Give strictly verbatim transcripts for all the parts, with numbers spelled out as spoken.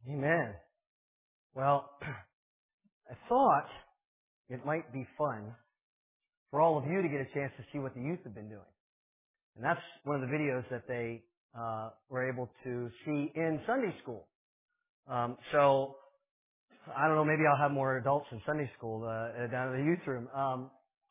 Amen. Well, I thought it might be fun for all of you to get a chance to see what the youth have been doing. And that's one of the videos that they uh, were able to see in Sunday school. Um, so, I don't know, maybe I'll have more adults in Sunday school uh, down in the youth room. Um,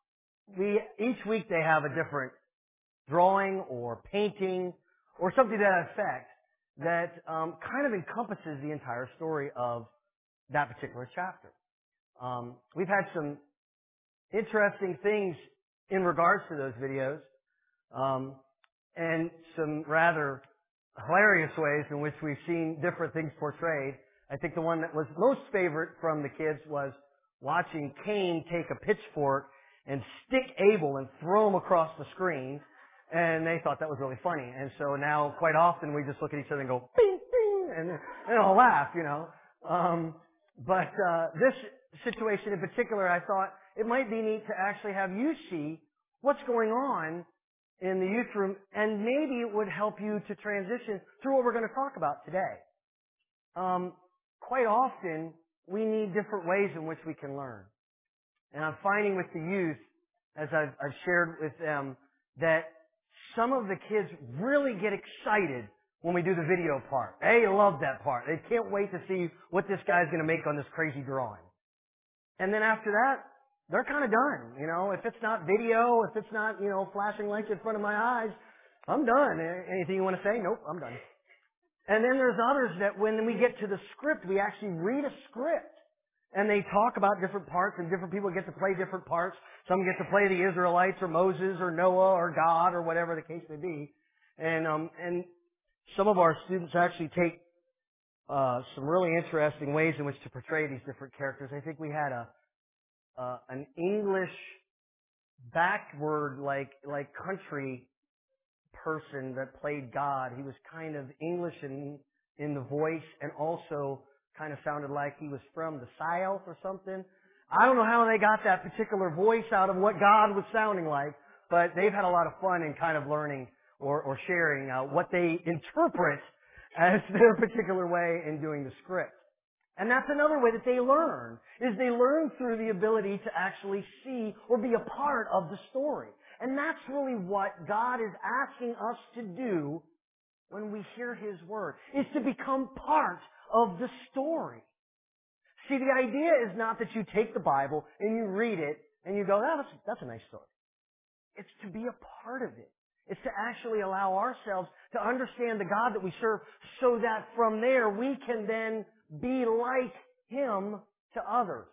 we Each week they have a different drawing or painting or something to that effect that um, kind of encompasses the entire story of that particular chapter. Um, we've had some interesting things in regards to those videos, um, and some rather hilarious ways in which we've seen different things portrayed. I think the one that was most favorite from the kids was watching Cain take a pitchfork and stick Abel and throw him across the screen, and they thought that was really funny. And so now, quite often, we just look at each other and go, bing, bing, and, and I'll laugh, you know. Um, but uh, this situation in particular, I thought it might be neat to actually have you see what's going on in the youth room, and maybe it would help you to transition through what we're going to talk about today. Um, quite often, we need different ways in which we can learn. And I'm finding with the youth, as I've, I've shared with them, that some of the kids really get excited when we do the video part. They love that part. They can't wait to see what this guy's going to make on this crazy drawing. And then after that, they're kind of done. You know, if it's not video, if it's not, you know, flashing lights in front of my eyes, I'm done. Anything you want to say? Nope, I'm done. And then there's others that when we get to the script, we actually read a script. And they talk about different parts, and different people get to play different parts. Some get to play the Israelites or Moses or Noah or God or whatever the case may be. And um, and some of our students actually take uh, some really interesting ways in which to portray these different characters. I think we had a uh, an English backward like like country person that played God. He was kind of English in in the voice, and also kind of sounded like he was from the South or something. I don't know how they got that particular voice out of what God was sounding like, but they've had a lot of fun in kind of learning or, or sharing uh, what they interpret as their particular way in doing the script. And that's another way that they learn, is they learn through the ability to actually see or be a part of the story. And that's really what God is asking us to do when we hear His Word, is to become part of the story. See, the idea is not that you take the Bible and you read it and you go, oh, that's, that's a nice story. It's to be a part of it. It's to actually allow ourselves to understand the God that we serve, so that from there we can then be like Him to others.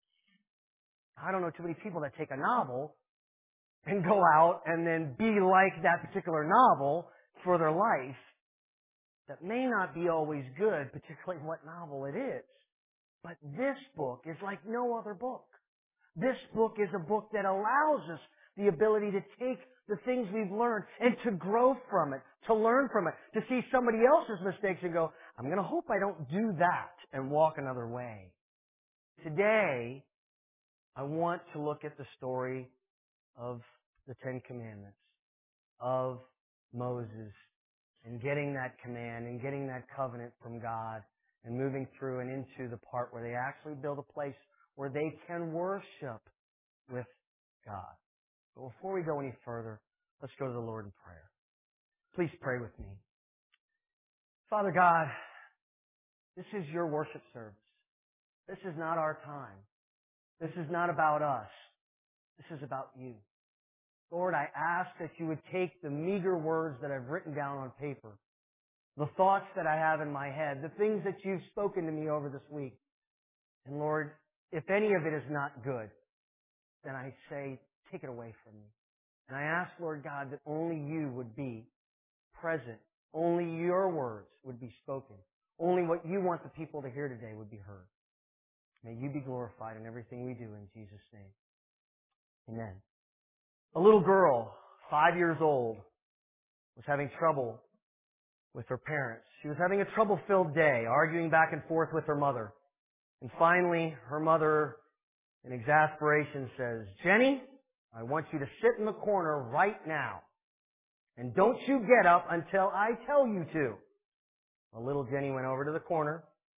I don't know too many people that take a novel and go out and then be like that particular novel for their life. That may not be always good, particularly what novel it is. But this book is like no other book. This book is a book that allows us the ability to take the things we've learned and to grow from it, to learn from it, to see somebody else's mistakes and go, I'm going to hope I don't do that, and walk another way. Today, I want to look at the story of the Ten Commandments, of Moses, and getting that command and getting that covenant from God, and moving through and into the part where they actually build a place where they can worship with God. But before we go any further, let's go to the Lord in prayer. Please pray with me. Father God, this is your worship service. This is not our time. This is not about us. This is about you. Lord, I ask that you would take the meager words that I've written down on paper, the thoughts that I have in my head, the things that you've spoken to me over this week. And Lord, if any of it is not good, then I say, take it away from me. And I ask, Lord God, that only you would be present. Only your words would be spoken. Only what you want the people to hear today would be heard. May you be glorified in everything we do in Jesus' name. Amen. A little girl, five years old, was having trouble with her parents. She was having a trouble-filled day, arguing back and forth with her mother. And finally, her mother, in exasperation, says, Jenny, I want you to sit in the corner right now. And don't you get up until I tell you to. Well, little Jenny went over to the corner,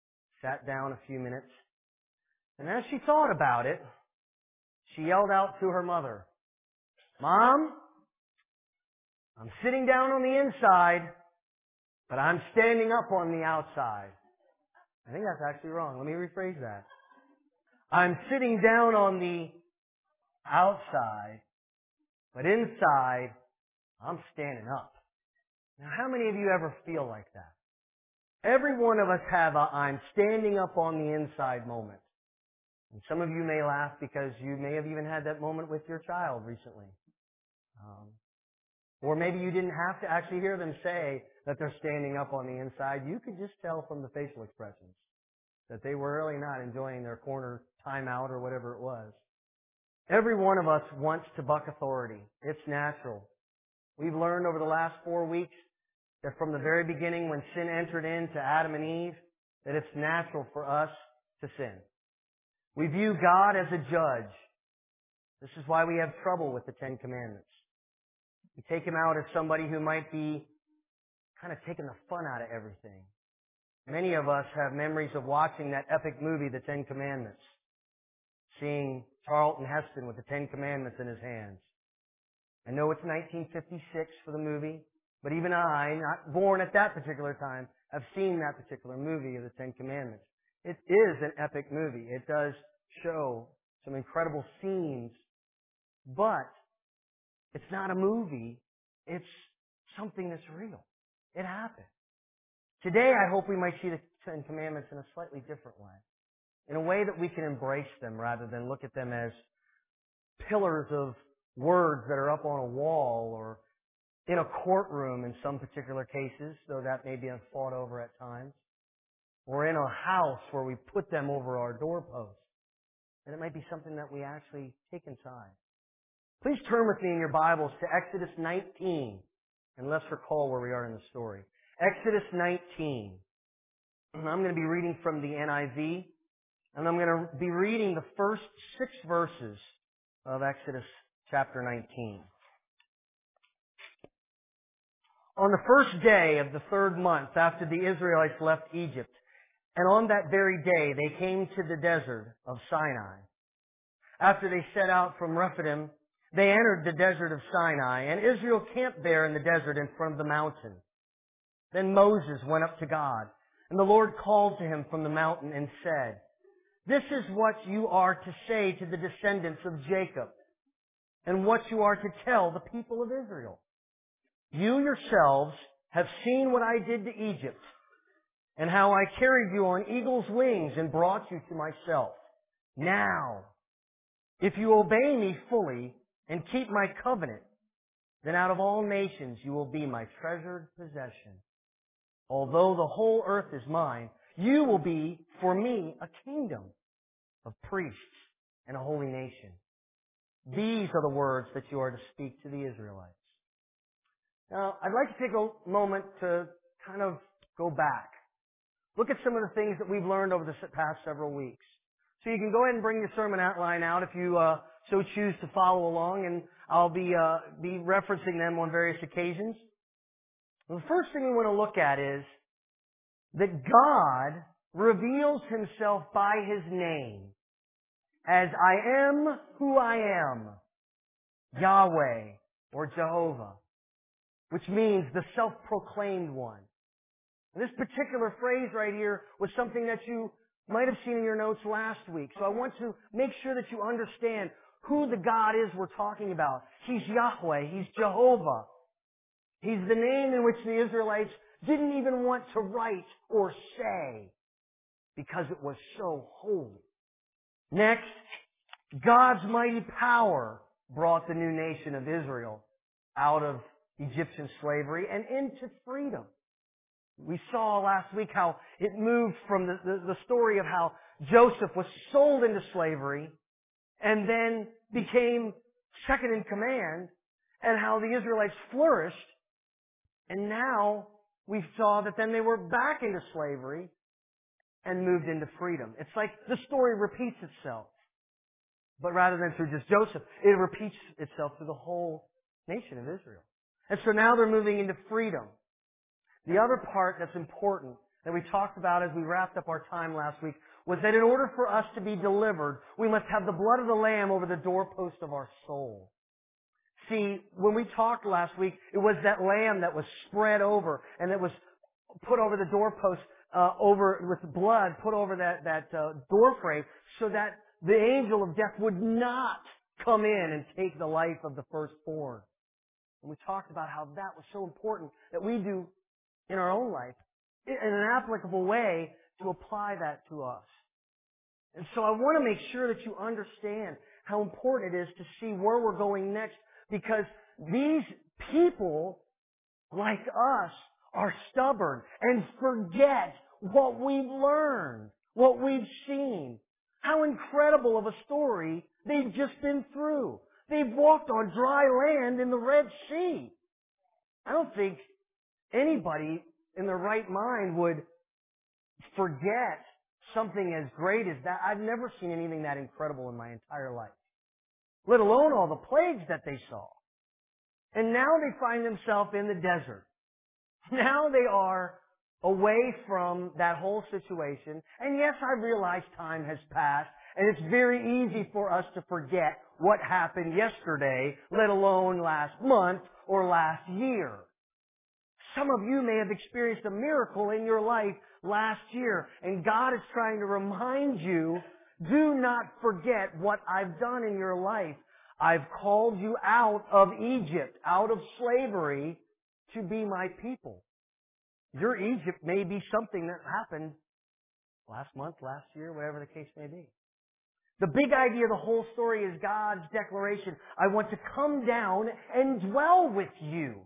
sat down a few minutes, and as she thought about it, she yelled out to her mother, "Mom, I'm sitting down on the inside, but I'm standing up on the outside." I think that's actually wrong. Let me rephrase that. I'm sitting down on the outside, but inside, I'm standing up. Now, how many of you ever feel like that? Every one of us have a I'm standing up on the inside moment. And some of you may laugh because you may have even had that moment with your child recently. Um, or maybe you didn't have to actually hear them say that they're standing up on the inside. You could just tell from the facial expressions that they were really not enjoying their corner timeout or whatever it was. Every one of us wants to buck authority. It's natural. We've learned over the last four weeks that from the very beginning when sin entered into Adam and Eve, that it's natural for us to sin. We view God as a judge. This is why we have trouble with the Ten Commandments. We take Him out as somebody who might be kind of taking the fun out of everything. Many of us have memories of watching that epic movie, The Ten Commandments, seeing Charlton Heston with the Ten Commandments in his hands. I know it's nineteen fifty-six for the movie, but even I, not born at that particular time, have seen that particular movie of the Ten Commandments. It is an epic movie. It does show some incredible scenes, but it's not a movie. It's something that's real. It happened. Today, I hope we might see the Ten Commandments in a slightly different way, in a way that we can embrace them rather than look at them as pillars of words that are up on a wall or in a courtroom in some particular cases, though that may be fought over at times, or in a house where we put them over our doorposts. And it might be something that we actually take inside. Please turn with me in your Bibles to Exodus nineteen, and let's recall where we are in the story. Exodus nineteen. I'm going to be reading from the N I V, and I'm going to be reading the first six verses of Exodus chapter nineteen. On the first day of the third month after the Israelites left Egypt, and on that very day they came to the desert of Sinai. After they set out from Rephidim, they entered the desert of Sinai, and Israel camped there in the desert in front of the mountain. Then Moses went up to God, and the Lord called to him from the mountain and said, "This is what you are to say to the descendants of Jacob, and what you are to tell the people of Israel. You yourselves have seen what I did to Egypt, and how I carried you on eagle's wings and brought you to myself. Now, if you obey me fully and keep my covenant, then out of all nations you will be my treasured possession. Although the whole earth is mine, you will be for me a kingdom of priests and a holy nation. These are the words that you are to speak to the Israelites." Now, I'd like to take a moment to kind of go back. Look at some of the things that we've learned over the past several weeks. So you can go ahead and bring your sermon outline out if you uh, so choose to follow along, and I'll be uh, be referencing them on various occasions. The first thing we want to look at is that God reveals Himself by His name as I am who I am, Yahweh or Jehovah, which means the self-proclaimed one. And this particular phrase right here was something that you might have seen in your notes last week. So I want to make sure that you understand who the God is we're talking about. He's Yahweh. He's Jehovah. He's the name in which the Israelites didn't even want to write or say because it was so holy. Next, God's mighty power brought the new nation of Israel out of Egyptian slavery and into freedom. We saw last week how it moved from the, the, the story of how Joseph was sold into slavery and then became second in command, and how the Israelites flourished. And now we saw that then they were back into slavery and moved into freedom. It's like the story repeats itself. But rather than through just Joseph, it repeats itself through the whole nation of Israel. And so now they're moving into freedom. The other part that's important that we talked about as we wrapped up our time last week was that in order for us to be delivered, we must have the blood of the Lamb over the doorpost of our soul. See, when we talked last week, it was that lamb that was spread over and that was put over the doorpost, uh, over with blood put over that that uh, door frame, so that the angel of death would not come in and take the life of the firstborn. And we talked about how that was so important that we do in our own life in an applicable way to apply that to us. And so I want to make sure that you understand how important it is to see where we're going next, because these people, like us, are stubborn and forget what we've learned, what we've seen, how incredible of a story they've just been through. They've walked on dry land in the Red Sea. I don't think anybody in their right mind would forget something as great as that. I've never seen anything that incredible in my entire life, let alone all the plagues that they saw. And now they find themselves in the desert. Now they are away from that whole situation. And yes, I realize time has passed, and it's very easy for us to forget what happened yesterday, let alone last month or last year. Some of you may have experienced a miracle in your life last year, and God is trying to remind you, do not forget what I've done in your life. I've called you out of Egypt, out of slavery, to be my people. Your Egypt may be something that happened last month, last year, whatever the case may be. The big idea of the whole story is God's declaration. I want to come down and dwell with you.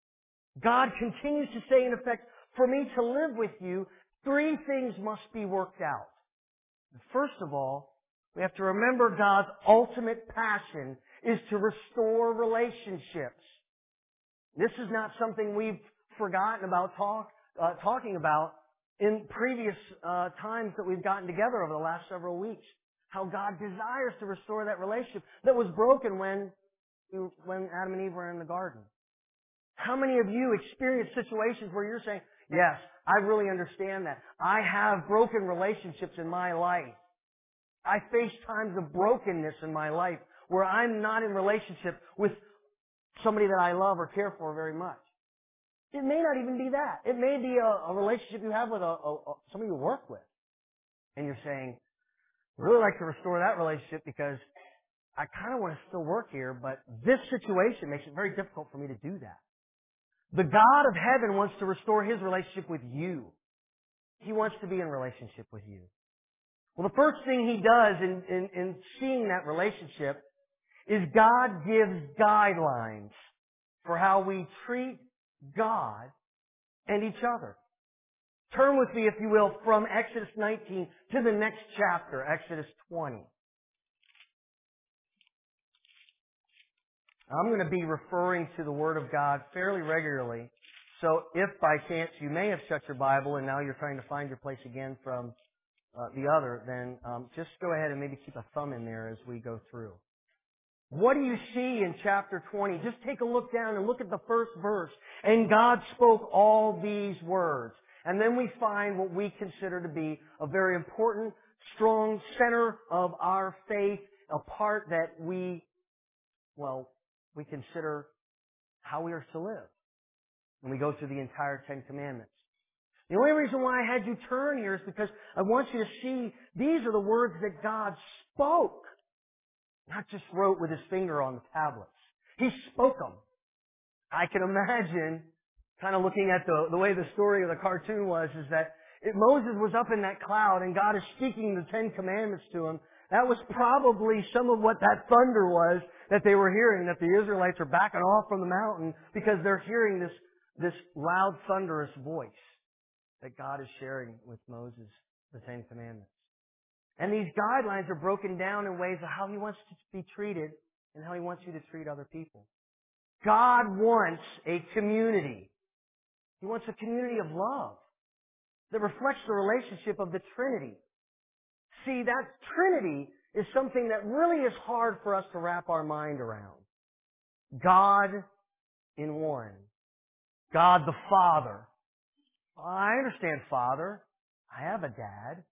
God continues to say, in effect, for me to live with you, three things must be worked out. First of all, we have to remember God's ultimate passion is to restore relationships. This is not something we've forgotten about talk, uh, talking about in previous uh, times that we've gotten together over the last several weeks. How God desires to restore that relationship that was broken when, when Adam and Eve were in the garden. How many of you experience situations where you're saying, yes, I really understand that. I have broken relationships in my life. I face times of brokenness in my life where I'm not in relationship with somebody that I love or care for very much. It may not even be that. It may be a, a relationship you have with a, a, a, somebody you work with. And you're saying, I'd really like to restore that relationship because I kind of want to still work here, but this situation makes it very difficult for me to do that. The God of heaven wants to restore His relationship with you. He wants to be in relationship with you. Well, the first thing He does in, in, in seeing that relationship is God gives guidelines for how we treat God and each other. Turn with me, if you will, from Exodus nineteen to the next chapter, Exodus twenty. I'm going to be referring to the Word of God fairly regularly. So if by chance you may have shut your Bible and now you're trying to find your place again from uh, the other, then um, just go ahead and maybe keep a thumb in there as we go through. What do you see in chapter twenty? Just take a look down and look at the first verse. And God spoke all these words. And then we find what we consider to be a very important, strong center of our faith, a part that we, well, we consider how we are to live. And we go through the entire Ten Commandments. The only reason why I had you turn here is because I want you to see these are the words that God spoke. Not just wrote with His finger on the tablets. He spoke them. I can imagine, kind of looking at the, the way the story of the cartoon was, is that it, Moses was up in that cloud and God is speaking the Ten Commandments to him. That was probably some of what that thunder was that they were hearing, that the Israelites are backing off from the mountain because they're hearing this, this loud, thunderous voice that God is sharing with Moses, the Ten Commandments. And these guidelines are broken down in ways of how He wants to be treated and how He wants you to treat other people. God wants a community. He wants a community of love that reflects the relationship of the Trinity. See, that Trinity is something that really is hard for us to wrap our mind around. God in one. God the Father, I understand Father. I have a dad.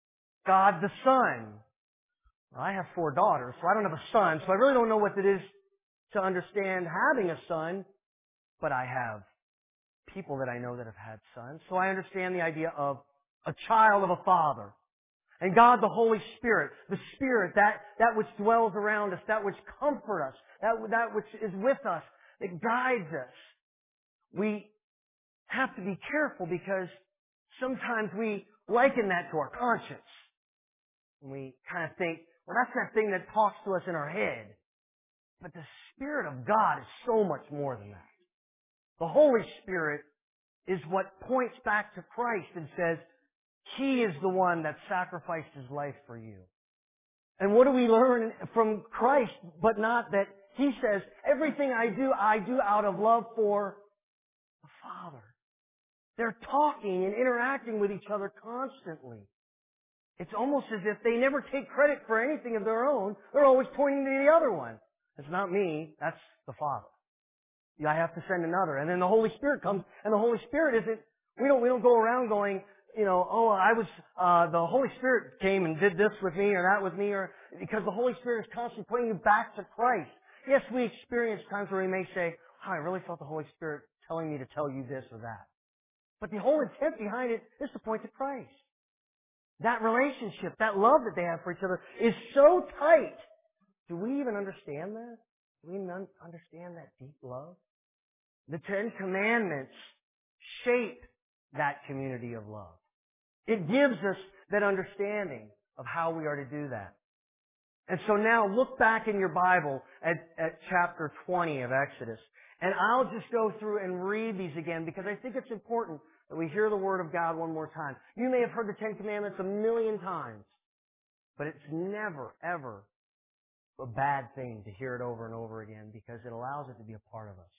God the Son. Well, I have four daughters, so I don't have a son, so I really don't know what it is to understand having a son, but I have people that I know that have had sons, so I understand the idea of a child of a father. And God the Holy Spirit, the Spirit, that, that which dwells around us, that which comforts us, that, that which is with us, that guides us. We have to be careful because sometimes we liken that to our conscience. And we kind of think, well, that's that thing that talks to us in our head. But the Spirit of God is so much more than that. The Holy Spirit is what points back to Christ and says, He is the one that sacrificed His life for you. And what do we learn from Christ but not that He says, everything I do, I do out of love for the Father. They're talking and interacting with each other constantly. It's almost as if they never take credit for anything of their own. They're always pointing to the other one. It's not me, that's the Father. I have to send another. And then the Holy Spirit comes, and the Holy Spirit isn't, we don't, we don't go around going, you know, oh, I was, uh, the Holy Spirit came and did this with me or that with me, or, because the Holy Spirit is constantly pointing you back to Christ. Yes, we experience times where we may say, oh, I really felt the Holy Spirit telling me to tell you this or that. But the whole intent behind it is to point to Christ. That relationship, that love that they have for each other is so tight. Do we even understand that? Do we even understand that deep love? The Ten Commandments shape that community of love. It gives us that understanding of how we are to do that. And so now look back in your Bible at, at chapter twenty of Exodus. And I'll just go through and read these again because I think it's important that we hear the Word of God one more time. You may have heard the Ten Commandments a million times, but it's never, ever a bad thing to hear it over and over again because it allows it to be a part of us.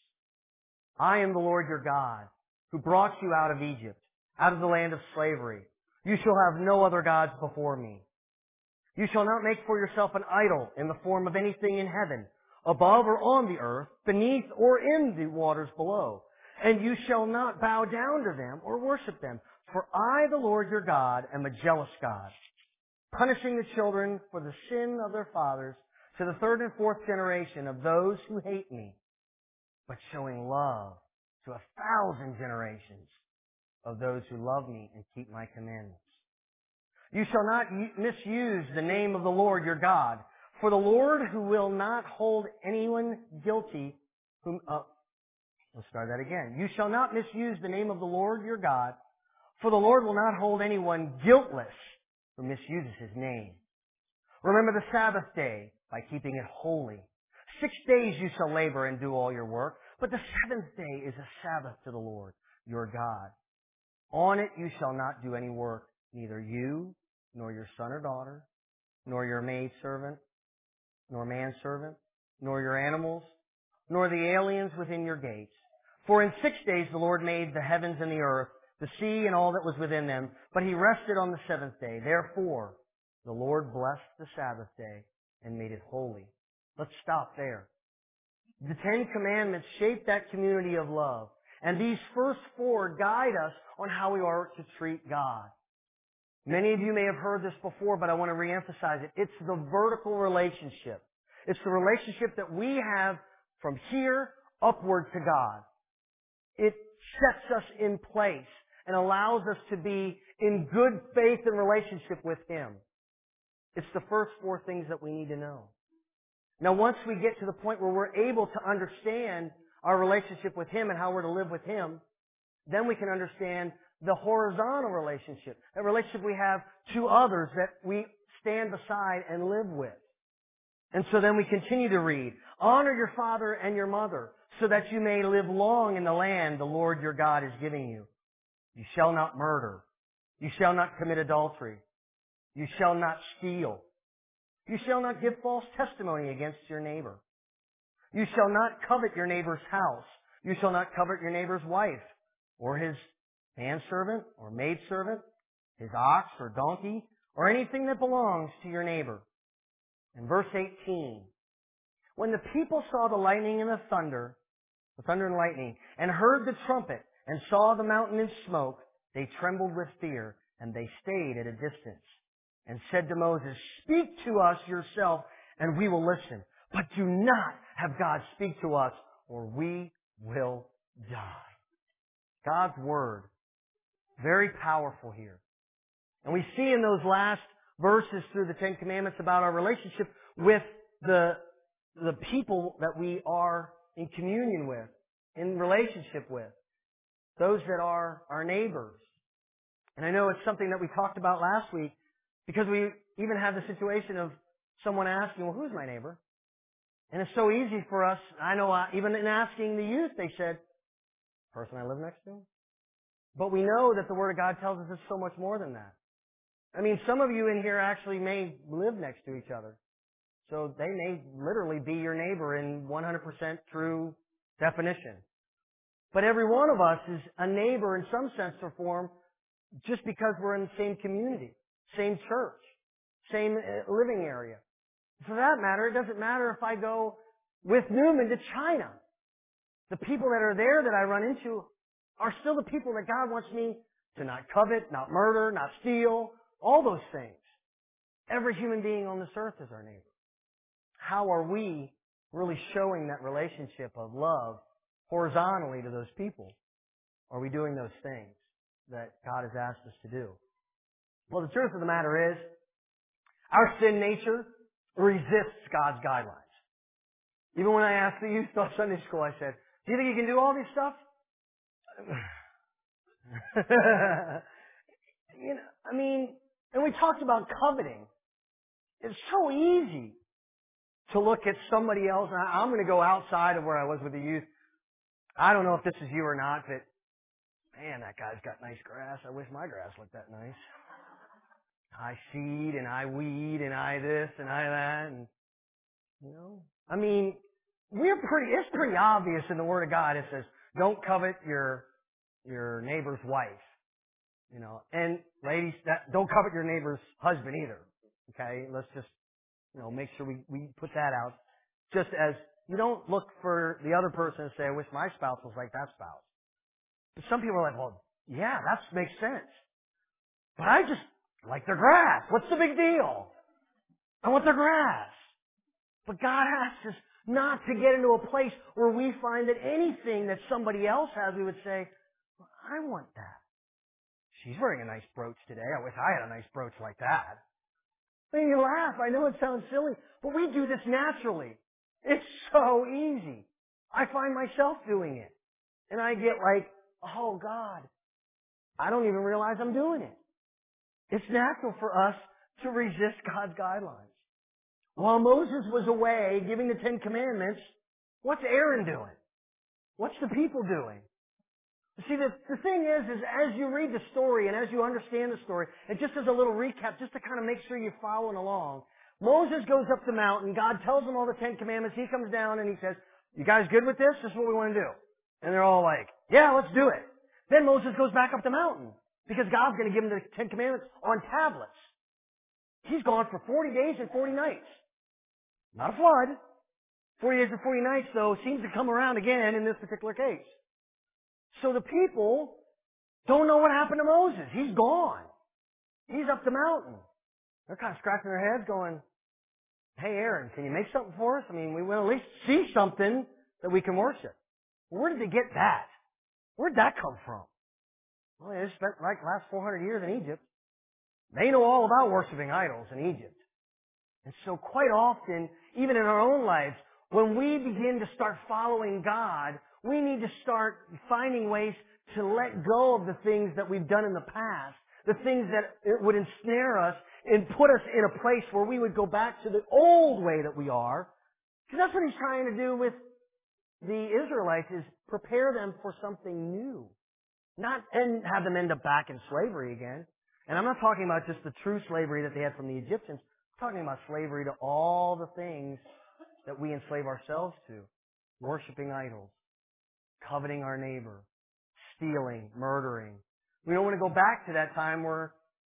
I am the Lord your God who brought you out of Egypt, out of the land of slavery. You shall have no other gods before me. You shall not make for yourself an idol in the form of anything in heaven, above or on the earth, beneath or in the waters below. And you shall not bow down to them or worship them. For I, the Lord your God, am a jealous God, punishing the children for the sin of their fathers to the third and fourth generation of those who hate me, but showing love to a thousand generations of those who love me and keep my commandments. You shall not misuse the name of the Lord your God, for the Lord who will not hold anyone guilty whom, uh, let's start that again. You shall not misuse the name of the Lord your God, for the Lord will not hold anyone guiltless who misuses His name. Remember the Sabbath day by keeping it holy. Six days you shall labor and do all your work, but the seventh day is a Sabbath to the Lord your God. On it you shall not do any work, neither you, nor your son or daughter, nor your maidservant, nor manservant, nor your animals, nor the aliens within your gates. For in six days the Lord made the heavens and the earth, the sea and all that was within them, but He rested on the seventh day. Therefore, the Lord blessed the Sabbath day and made it holy. Let's stop there. The Ten Commandments shape that community of love. And these first four guide us on how we are to treat God. Many of you may have heard this before, but I want to reemphasize it. It's the vertical relationship. It's the relationship that we have from here upward to God. It sets us in place and allows us to be in good faith and relationship with Him. It's the first four things that we need to know. Now, once we get to the point where we're able to understand our relationship with Him and how we're to live with Him, then we can understand the horizontal relationship, that relationship we have to others that we stand beside and live with. And so then we continue to read, honor your father and your mother so that you may live long in the land the Lord your God is giving you. You shall not murder. You shall not commit adultery. You shall not steal. You shall not give false testimony against your neighbor. You shall not covet your neighbor's house. You shall not covet your neighbor's wife, or his manservant, or maidservant, his ox or donkey, or anything that belongs to your neighbor. And verse eighteen, when the people saw the lightning and the thunder, the thunder and lightning, and heard the trumpet, and saw the mountain in smoke, They trembled with fear, and they stayed at a distance and said to Moses, "Speak to us yourself, and we will listen. But do not have God speak to us, or we will die." God's Word, very powerful here. And we see in those last verses through the Ten Commandments about our relationship with the, the people that we are in communion with, in relationship with, those that are our neighbors. And I know it's something that we talked about last week, because we even had the situation of someone asking, well, who's my neighbor? And it's so easy for us. I know I, even in asking the youth, they said, person I live next to. But we know that the Word of God tells us it's so much more than that. I mean, some of you in here actually may live next to each other. So they may literally be your neighbor in one hundred percent true definition. But every one of us is a neighbor in some sense or form just because we're in the same community, same church, same living area. For that matter, it doesn't matter if I go with Newman to China. The people that are there that I run into are still the people that God wants me to not covet, not murder, not steal, all those things. Every human being on this earth is our neighbor. How are we really showing that relationship of love horizontally to those people? Are we doing those things that God has asked us to do? Well, the truth of the matter is, our sin nature resists God's guidelines. Even when I asked the youth on Sunday school, I said, do you think you can do all this stuff? You know, I mean, and we talked about coveting. It's so easy to look at somebody else. And I'm going to go outside of where I was with the youth. I don't know if this is you or not, but man, that guy's got nice grass. I wish my grass looked that nice. I seed and I weed and I this and I that, and you know, I mean, we're pretty. It's pretty obvious in the Word of God. It says, "Don't covet your your neighbor's wife." You know, and ladies, that don't covet your neighbor's husband either. Okay, let's just you know make sure we we put that out. Just as you don't look for the other person and say, "I wish my spouse was like that spouse." But some people are like, "Well, yeah, that makes sense," but I just like their grass. What's the big deal? I want their grass. But God asks us not to get into a place where we find that anything that somebody else has, we would say, well, I want that. She's wearing a nice brooch today. I wish I had a nice brooch like that. I mean, you laugh. I know it sounds silly, but we do this naturally. It's so easy. I find myself doing it. And I get like, oh God, I don't even realize I'm doing it. It's natural for us to resist God's guidelines. While Moses was away giving the Ten Commandments, what's Aaron doing? What's the people doing? See, the, the thing is, is as you read the story and as you understand the story, and just as a little recap, just to kind of make sure you're following along, Moses goes up the mountain, God tells him all the Ten Commandments, he comes down and he says, you guys good with this? This is what we want to do. And they're all like, yeah, let's do it. Then Moses goes back up the mountain, because God's going to give him the Ten Commandments on tablets. He's gone for forty days and forty nights. Not a flood. forty days and forty nights, though, seems to come around again in this particular case. So the people don't know what happened to Moses. He's gone. He's up the mountain. They're kind of scratching their heads going, hey, Aaron, can you make something for us? I mean, we want to at least see something that we can worship. Well, where did they get that? Where did that come from? Well, they spent like the last four hundred years in Egypt. They know all about worshiping idols in Egypt. And so quite often, even in our own lives, when we begin to start following God, we need to start finding ways to let go of the things that we've done in the past, the things that it would ensnare us and put us in a place where we would go back to the old way that we are. Because that's what he's trying to do with the Israelites, is prepare them for something new. Not and have them end up back in slavery again. And I'm not talking about just the true slavery that they had from the Egyptians. I'm talking about slavery to all the things that we enslave ourselves to. Worshipping idols, coveting our neighbor, stealing, murdering. We don't want to go back to that time where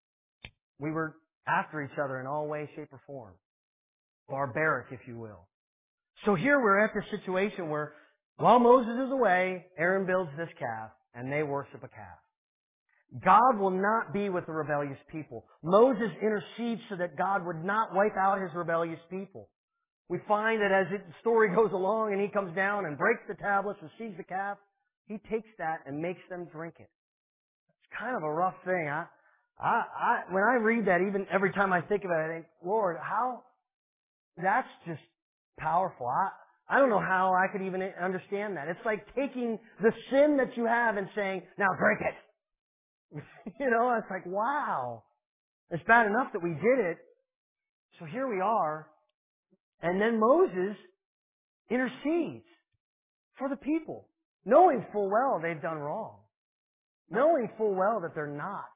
we were after each other in all way, shape, or form. Barbaric, if you will. So here we're at this situation where while Moses is away, Aaron builds this calf and they worship a calf. God will not be with the rebellious people. Moses intercedes so that God would not wipe out his rebellious people. We find that as it, the story goes along and he comes down and breaks the tablets and sees the calf, he takes that and makes them drink it. It's kind of a rough thing. I, I, I, when I read that, even every time I think about it, I think, Lord, how, that's just powerful. I, I don't know how I could even understand that. It's like taking the sin that you have and saying, now drink it. You know, it's like, wow. It's bad enough that we did it. So here we are. And then Moses intercedes for the people, knowing full well they've done wrong. Knowing full well that they're not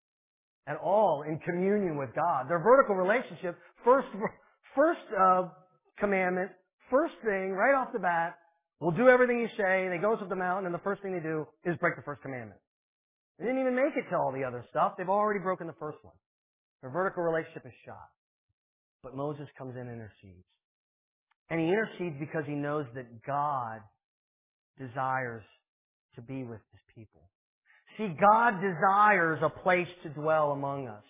at all in communion with God. Their vertical relationship, first, first uh, commandment, first thing, right off the bat, will do everything you say, and they goes up the mountain, and the first thing they do is break the first commandment. They didn't even make it to all the other stuff. They've already broken the first one. Their vertical relationship is shot. But Moses comes in and intercedes. And he intercedes because he knows that God desires to be with his people. See, God desires a place to dwell among us.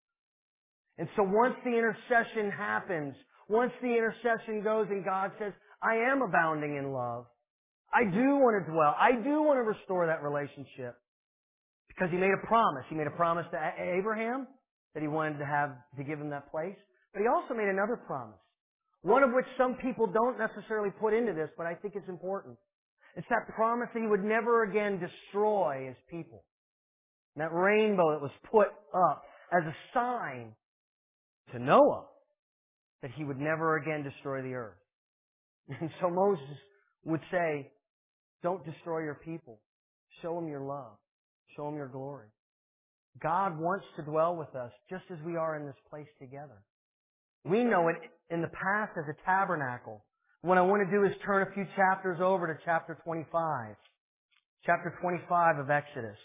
And so once the intercession happens, once the intercession goes and God says, I am abounding in love. I do want to dwell. I do want to restore that relationship. Because he made a promise. He made a promise to Abraham that he wanted to have, to give him that place. But he also made another promise. One of which some people don't necessarily put into this, but I think it's important. It's that promise that he would never again destroy his people. And that rainbow that was put up as a sign to Noah that he would never again destroy the earth. And so Moses would say, don't destroy your people. Show them your love. Show them your glory. God wants to dwell with us just as we are in this place together. We know it in the past as a tabernacle. What I want to do is turn a few chapters over to chapter twenty-five. Chapter twenty-five of Exodus.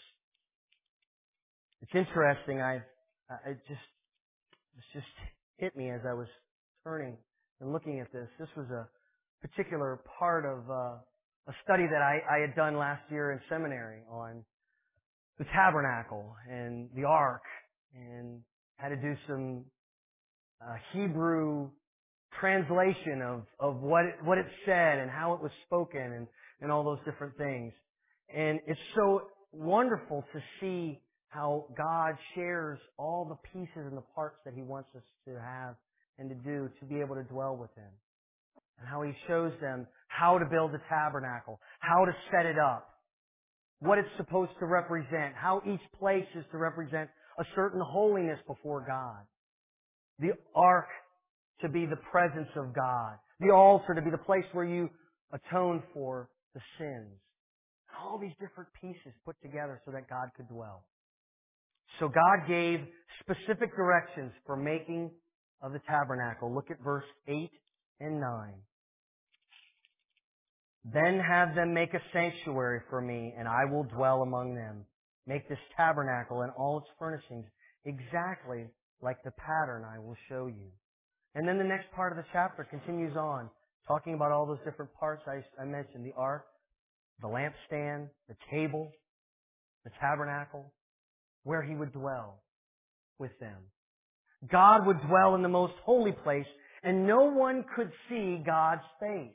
It's interesting. I, I it just, it just hit me as I was turning and looking at this. This was a particular part of uh, a study that I, I had done last year in seminary on the tabernacle and the ark, and had to do some uh, Hebrew translation of, of what it, what it said and how it was spoken and, and all those different things. And it's so wonderful to see how God shares all the pieces and the parts that He wants us to have and to do to be able to dwell with Him. And how He shows them how to build a tabernacle, how to set it up, what it's supposed to represent, how each place is to represent a certain holiness before God. The ark to be the presence of God. The altar to be the place where you atone for the sins. All these different pieces put together so that God could dwell. So God gave specific directions for making of the tabernacle. Look at verse eight and nine. Then have them make a sanctuary for me, and I will dwell among them. Make this tabernacle and all its furnishings exactly like the pattern I will show you. And then the next part of the chapter continues on, talking about all those different parts I, I mentioned. The ark, the lampstand, the table, the tabernacle, where He would dwell with them. God would dwell in the most holy place, and no one could see God's face.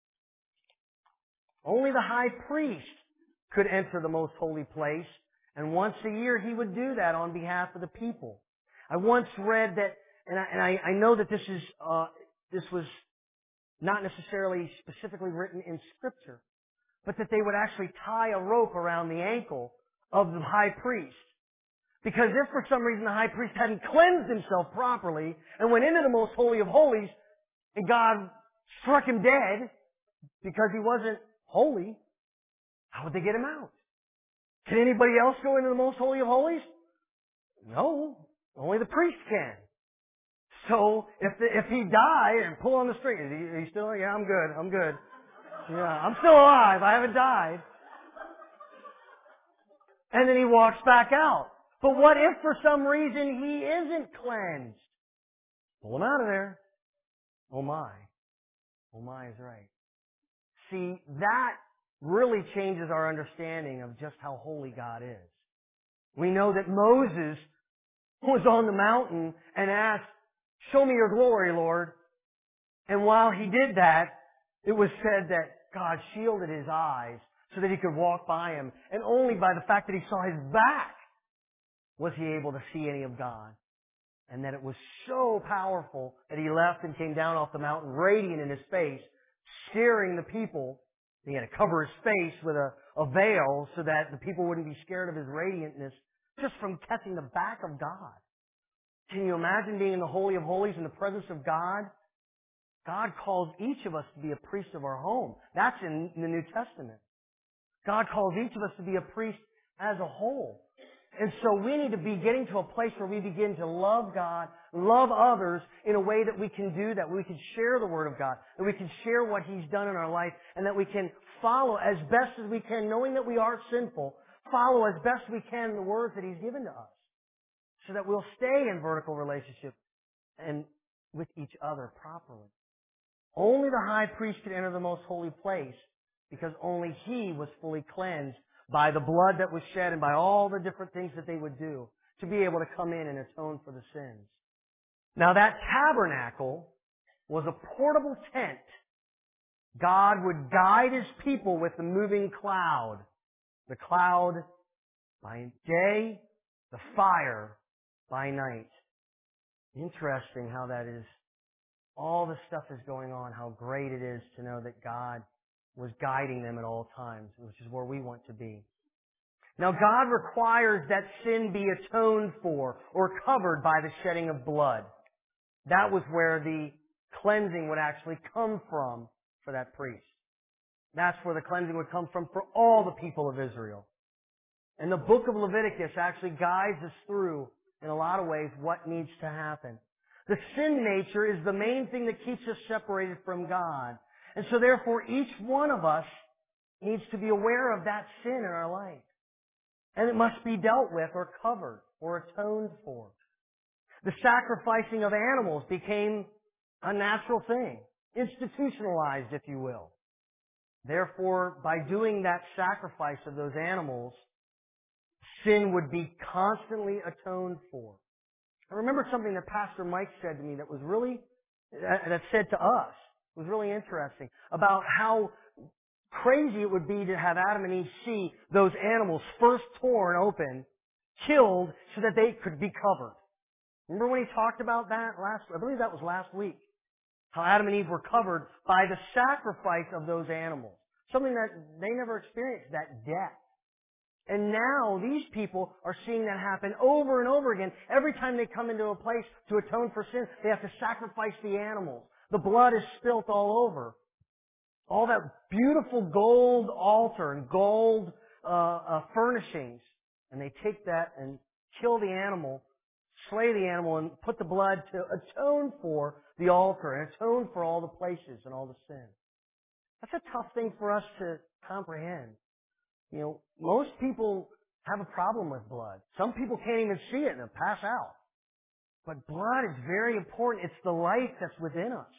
Only the high priest could enter the most holy place, and once a year he would do that on behalf of the people. I once read that, and I, and I, I know that this is uh, this was not necessarily specifically written in Scripture, but that they would actually tie a rope around the ankle of the high priest. Because if for some reason the high priest hadn't cleansed himself properly and went into the most holy of holies, and God struck him dead because he wasn't holy, how would they get him out? Can anybody else go into the most holy of holies? No. Only the priest can. So, if the, if he died and pull on the string, is he, is he still, yeah, I'm good, I'm good. Yeah, I'm still alive, I haven't died. And then he walks back out. But what if for some reason he isn't cleansed? Pull him out of there. Oh my. Oh my is right. See, that really changes our understanding of just how holy God is. We know that Moses was on the mountain and asked, "Show me your glory, Lord." And while he did that, it was said that God shielded his eyes so that he could walk by him. And only by the fact that he saw his back was he able to see any of God. And that it was so powerful that he left and came down off the mountain, radiant in his face, scaring the people. He had to cover his face with a, a veil so that the people wouldn't be scared of his radiantness just from catching the back of God. Can you imagine being in the Holy of Holies in the presence of God? God calls each of us to be a priest of our home. That's in the New Testament. God calls each of us to be a priest as a whole. And so we need to be getting to a place where we begin to love God, love others in a way that we can do that, we can share the Word of God, that we can share what He's done in our life, and that we can follow as best as we can, knowing that we are sinful, follow as best we can the words that He's given to us, so that we'll stay in vertical relationship and with each other properly. Only the high priest could enter the most holy place because only he was fully cleansed by the blood that was shed and by all the different things that they would do to be able to come in and atone for the sins. Now that tabernacle was a portable tent. God would guide His people with the moving cloud. The cloud by day, the fire by night. Interesting how that is. All the stuff is going on, how great it is to know that God was guiding them at all times, which is where we want to be. Now God requires that sin be atoned for or covered by the shedding of blood. That was where the cleansing would actually come from for that priest. That's where the cleansing would come from for all the people of Israel. And the book of Leviticus actually guides us through, in a lot of ways, what needs to happen. The sin nature is the main thing that keeps us separated from God. And so therefore, each one of us needs to be aware of that sin in our life. And it must be dealt with or covered or atoned for. The sacrificing of animals became a natural thing, institutionalized, if you will. Therefore, by doing that sacrifice of those animals, sin would be constantly atoned for. I remember something that Pastor Mike said to me that was really, that said to us, was really interesting, about how crazy it would be to have Adam and Eve see those animals first torn open, killed, so that they could be covered. Remember when he talked about that last, I believe that was last week, how Adam and Eve were covered by the sacrifice of those animals. Something that they never experienced, that death. And now these people are seeing that happen over and over again. Every time they come into a place to atone for sin, they have to sacrifice the animals. The blood is spilt all over. All that beautiful gold altar and gold uh, uh, furnishings. And they take that and kill the animal, slay the animal, and put the blood to atone for the altar and atone for all the places and all the sin. That's a tough thing for us to comprehend. You know, most people have a problem with blood. Some people can't even see it and they'll pass out. But blood is very important. It's the life that's within us.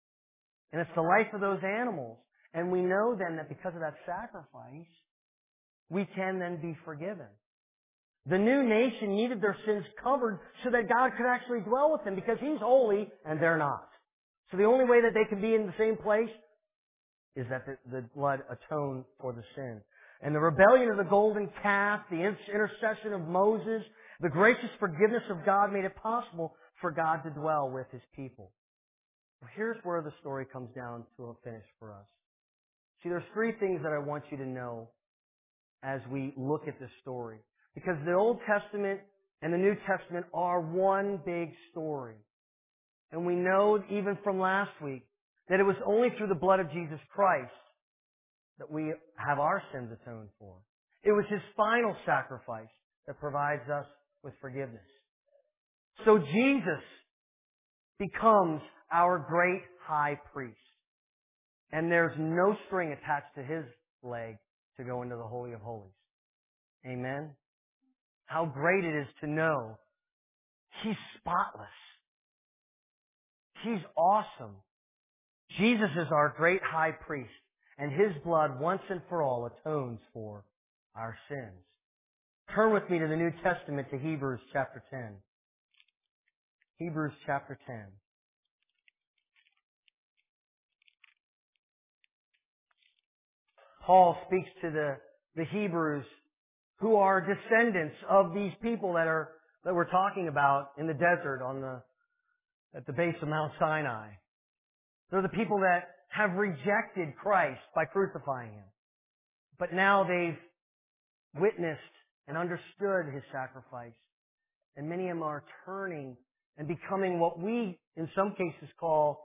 And it's the life of those animals. And we know then that because of that sacrifice, we can then be forgiven. The new nation needed their sins covered so that God could actually dwell with them because He's holy and they're not. So the only way that they could be in the same place is that the, the blood atoned for the sin. And the rebellion of the golden calf, the intercession of Moses, the gracious forgiveness of God made it possible for God to dwell with His people. Well, here's where the story comes down to a finish for us. See, there's three things that I want you to know as we look at this story. Because the Old Testament and the New Testament are one big story. And we know, even from last week, that it was only through the blood of Jesus Christ that we have our sins atoned for. It was His final sacrifice that provides us with forgiveness. So Jesus becomes our great high priest. And there's no string attached to His leg to go into the Holy of Holies. Amen? How great it is to know He's spotless. He's awesome. Jesus is our great high priest. And His blood once and for all atones for our sins. Turn with me to the New Testament to Hebrews chapter ten. Hebrews chapter ten. Paul speaks to the, the Hebrews who are descendants of these people that are that we're talking about in the desert on the at the base of Mount Sinai. They're the people that have rejected Christ by crucifying Him. But now they've witnessed and understood His sacrifice. And many of them are turning and becoming what we, in some cases, call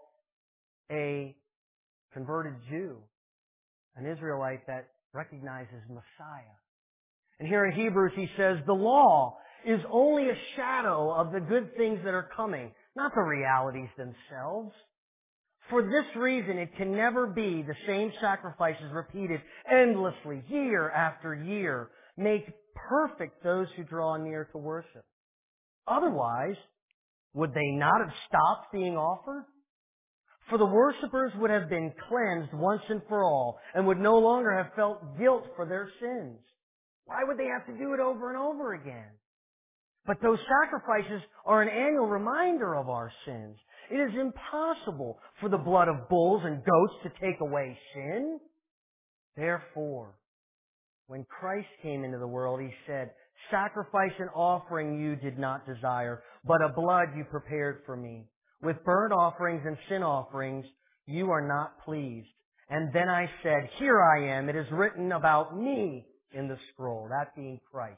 a converted Jew, an Israelite that recognizes Messiah. And here in Hebrews he says, the law is only a shadow of the good things that are coming, not the realities themselves. For this reason, it can never be the same sacrifices repeated endlessly, year after year, make perfect those who draw near to worship. Otherwise, would they not have stopped being offered? For the worshippers would have been cleansed once and for all, and would no longer have felt guilt for their sins. Why would they have to do it over and over again? But those sacrifices are an annual reminder of our sins. It is impossible for the blood of bulls and goats to take away sin. Therefore, when Christ came into the world, He said, sacrifice and offering you did not desire, but a blood you prepared for me. With burnt offerings and sin offerings you are not pleased. And then I said, here I am, it is written about me in the scroll, that being Christ.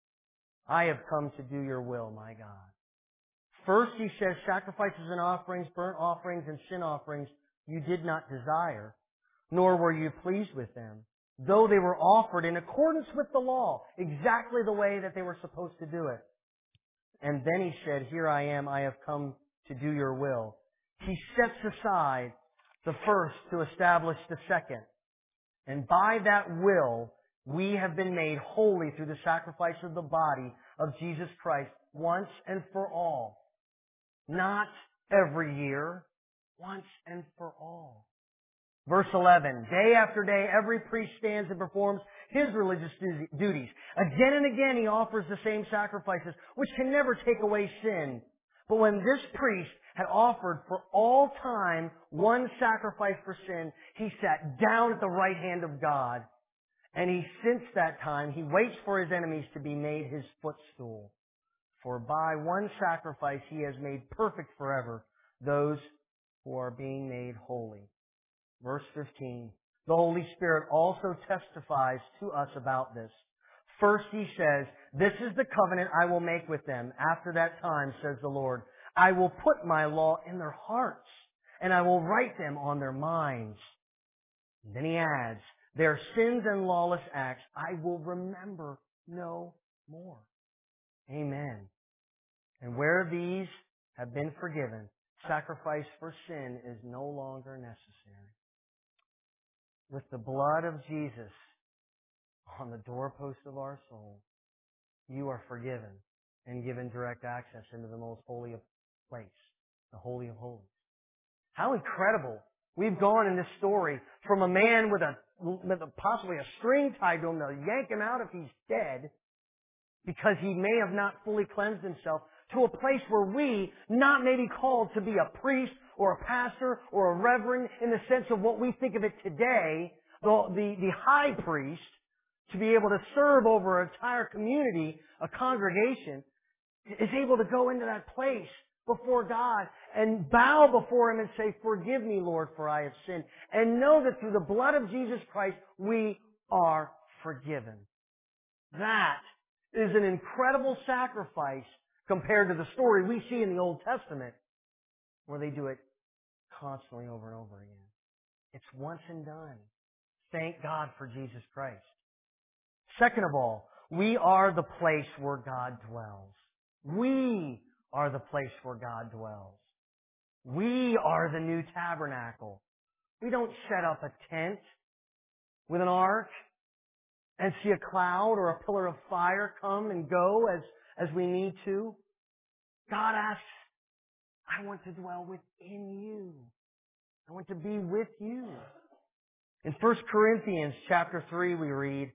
I have come to do your will, my God. First he says, sacrifices and offerings, burnt offerings and sin offerings you did not desire, nor were you pleased with them, though they were offered in accordance with the law, exactly the way that they were supposed to do it. And then he said, here I am, I have come to do your will. He sets aside the first to establish the second. And by that will, we have been made holy through the sacrifice of the body of Jesus Christ once and for all. Not every year, once and for all. Verse eleven, day after day, every priest stands and performs his religious duties. Again and again he offers the same sacrifices, which can never take away sin. But when this priest had offered for all time one sacrifice for sin, he sat down at the right hand of God. And he, since that time, he waits for his enemies to be made his footstool. For by one sacrifice he has made perfect forever those who are being made holy. Verse fifteen, the Holy Spirit also testifies to us about this. First he says, this is the covenant I will make with them. After that time, says the Lord, I will put my law in their hearts, and I will write them on their minds. And then he adds, their sins and lawless acts I will remember no more. Amen. And where these have been forgiven, sacrifice for sin is no longer necessary. With the blood of Jesus on the doorpost of our soul, you are forgiven and given direct access into the most holy of place, the Holy of Holies. How incredible. We've gone in this story from a man with a, with a possibly a string tied to him to yank him out if he's dead because he may have not fully cleansed himself, to a place where we, not maybe called to be a priest or a pastor or a reverend in the sense of what we think of it today, the, the, the high priest, to be able to serve over an entire community, a congregation, is able to go into that place before God and bow before Him and say, forgive me, Lord, for I have sinned. And know that through the blood of Jesus Christ, we are forgiven. That is an incredible sacrifice compared to the story we see in the Old Testament, where they do it constantly over and over again. It's once and done. Thank God for Jesus Christ. Second of all, we are the place where God dwells. We are the place where God dwells. We are the new tabernacle. We don't set up a tent with an ark and see a cloud or a pillar of fire come and go as, as we need to. God asks, I want to dwell within you. I want to be with you. In First Corinthians chapter three we read,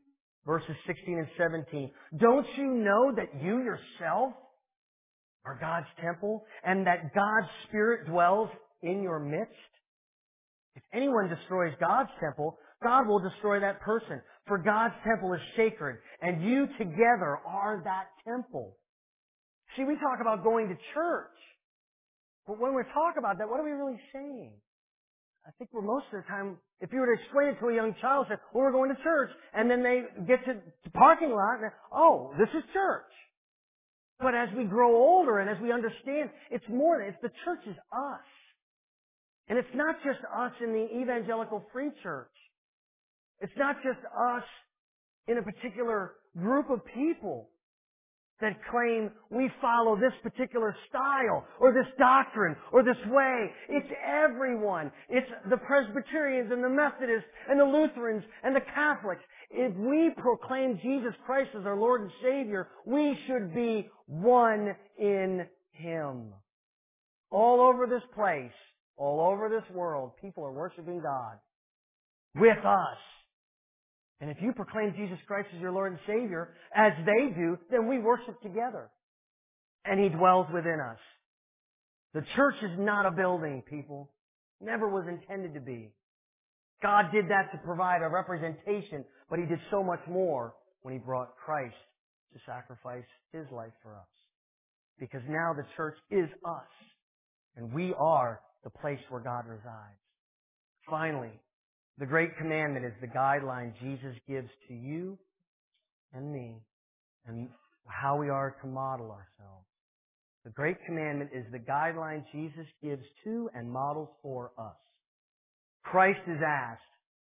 verses sixteen and seventeen. Don't you know that you yourself are God's temple and that God's Spirit dwells in your midst? If anyone destroys God's temple, God will destroy that person. For God's temple is sacred, and you together are that temple. See, we talk about going to church. But when we talk about that, what are we really saying? I think we're most of the time, if you were to explain it to a young child, say, well, we're going to church, and then they get to the parking lot, and oh, this is church. But as we grow older and as we understand, it's more than, it's the church is us. And it's not just us in the evangelical free church. It's not just us in a particular group of people that claim we follow this particular style or this doctrine or this way. It's everyone. It's the Presbyterians and the Methodists and the Lutherans and the Catholics. If we proclaim Jesus Christ as our Lord and Savior, we should be one in Him. All over this place, all over this world, people are worshiping God with us. And if you proclaim Jesus Christ as your Lord and Savior, as they do, then we worship together. And He dwells within us. The church is not a building, people. Never was intended to be. God did that to provide a representation, but He did so much more when He brought Christ to sacrifice His life for us. Because now the church is us. And we are the place where God resides. Finally, the Great Commandment is the guideline Jesus gives to you and me and how we are to model ourselves. The Great Commandment is the guideline Jesus gives to and models for us. Christ is asked,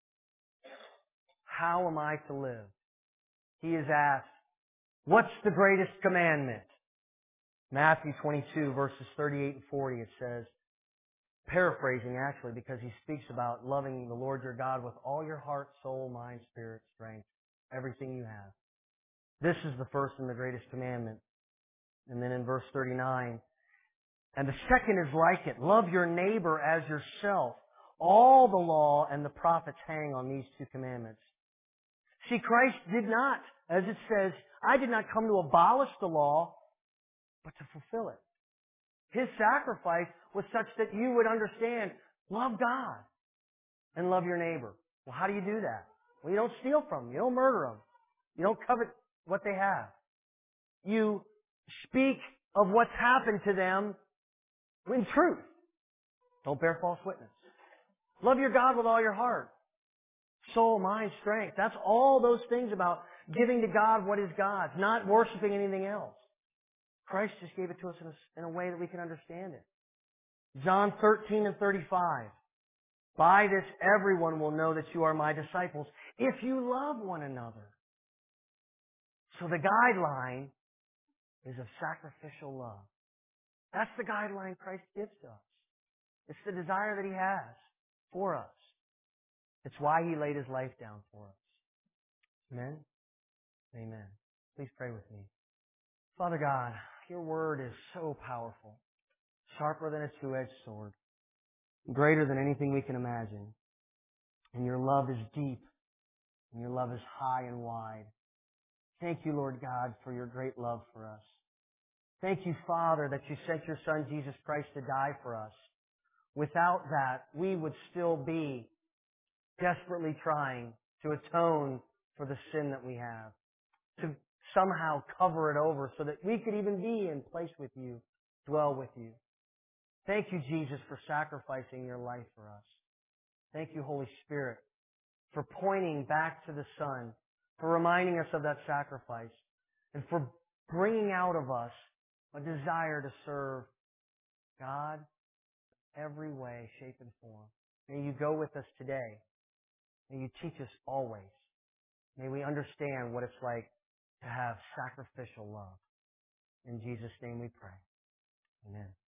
how am I to live? He is asked, what's the greatest commandment? Matthew twenty-two, verses thirty-eight and forty, it says, paraphrasing actually, because he speaks about loving the Lord your God with all your heart, soul, mind, spirit, strength, everything you have. This is the first and the greatest commandment. And then in verse thirty-nine, and the second is like it, love your neighbor as yourself. All the law and the prophets hang on these two commandments. See, Christ did not, as it says, I did not come to abolish the law, but to fulfill it. His sacrifice was such that you would understand, love God and love your neighbor. Well, how do you do that? Well, you don't steal from them. You don't murder them. You don't covet what they have. You speak of what's happened to them in truth. Don't bear false witness. Love your God with all your heart, soul, mind, strength. That's all those things about giving to God what is God's, not worshiping anything else. Christ just gave it to us in a, in a way that we can understand it. John thirteen and thirty-five. By this everyone will know that you are my disciples if you love one another. So the guideline is of sacrificial love. That's the guideline Christ gives to us. It's the desire that He has for us. It's why He laid His life down for us. Amen? Amen. Please pray with me. Father God, your word is so powerful, sharper than a two-edged sword, greater than anything we can imagine. And your love is deep, and your love is high and wide. Thank you, Lord God, for your great love for us. Thank you, Father, that you sent your Son, Jesus Christ, to die for us. Without that, we would still be desperately trying to atone for the sin that we have, to somehow cover it over so that we could even be in place with you, dwell with you. Thank you, Jesus, for sacrificing your life for us. Thank you, Holy Spirit, for pointing back to the Son, for reminding us of that sacrifice, and for bringing out of us a desire to serve God every way, shape, and form. May you go with us today. May you teach us always. May we understand what it's like to have sacrificial love. In Jesus' name we pray. Amen.